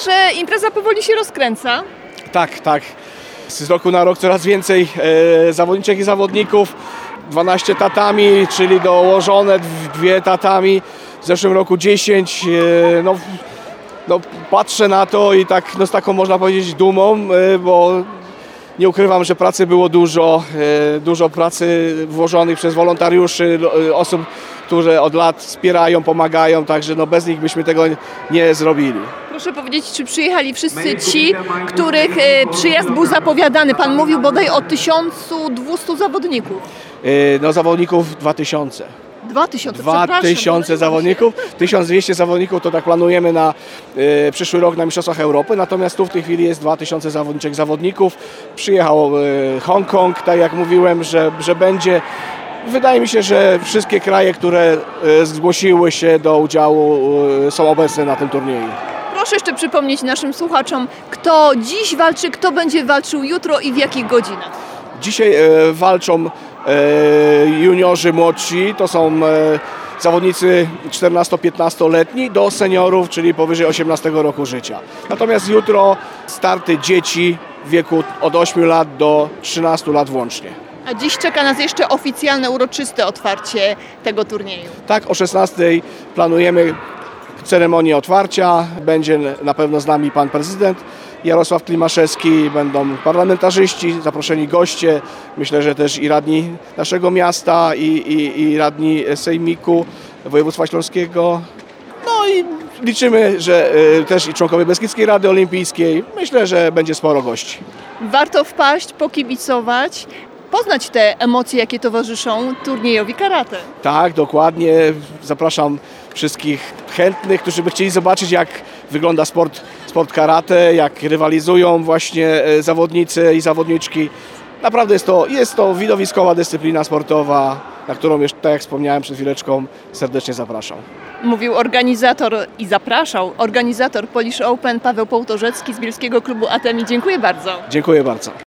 że impreza powoli się rozkręca. Tak, tak. Z roku na rok coraz więcej zawodniczek i zawodników. 12 tatami, czyli dołożone 2 tatami. W zeszłym roku 10. Patrzę na to i tak z taką, można powiedzieć, dumą, bo nie ukrywam, że pracy było dużo pracy włożonych przez wolontariuszy, osób, które od lat wspierają, pomagają, także bez nich byśmy tego nie zrobili. Proszę powiedzieć, czy przyjechali wszyscy ci, których przyjazd był zapowiadany? Pan mówił bodaj o 1200 zawodników. Zawodników 2000. 2000 zawodników, 1200 zawodników, to tak planujemy na przyszły rok na Mistrzostwach Europy, natomiast tu w tej chwili jest 2000 zawodników. Przyjechał Hongkong, tak jak mówiłem, że będzie. Wydaje mi się, że wszystkie kraje, które zgłosiły się do udziału, są obecne na tym turnieju. Proszę jeszcze przypomnieć naszym słuchaczom, kto dziś walczy, kto będzie walczył jutro i w jakich godzinach. Dzisiaj walczą juniorzy młodsi, to są zawodnicy 14-15-letni do seniorów, czyli powyżej 18 roku życia. Natomiast jutro starty dzieci w wieku od 8 lat do 13 lat włącznie. A dziś czeka nas jeszcze oficjalne, uroczyste otwarcie tego turnieju. Tak, o 16 planujemy ceremonię otwarcia. Będzie na pewno z nami pan prezydent Jarosław Klimaszewski, będą parlamentarzyści, zaproszeni goście, myślę, że też i radni naszego miasta i radni Sejmiku Województwa Śląskiego. No i liczymy, że też i członkowie Beskidzkiej Rady Olimpijskiej. Myślę, że będzie sporo gości. Warto wpaść, pokibicować, poznać te emocje, jakie towarzyszą turniejowi karate. Tak, dokładnie. Zapraszam wszystkich chętnych, którzy by chcieli zobaczyć, jak wygląda sport karate, jak rywalizują właśnie zawodnicy i zawodniczki. Naprawdę jest to widowiskowa dyscyplina sportowa, na którą już, tak jak wspomniałem przed chwileczką, serdecznie zapraszam. Mówił zapraszał organizator Polish Open Paweł Połtorzecki z Bielskiego Klubu Atemi. Dziękuję bardzo. Dziękuję bardzo.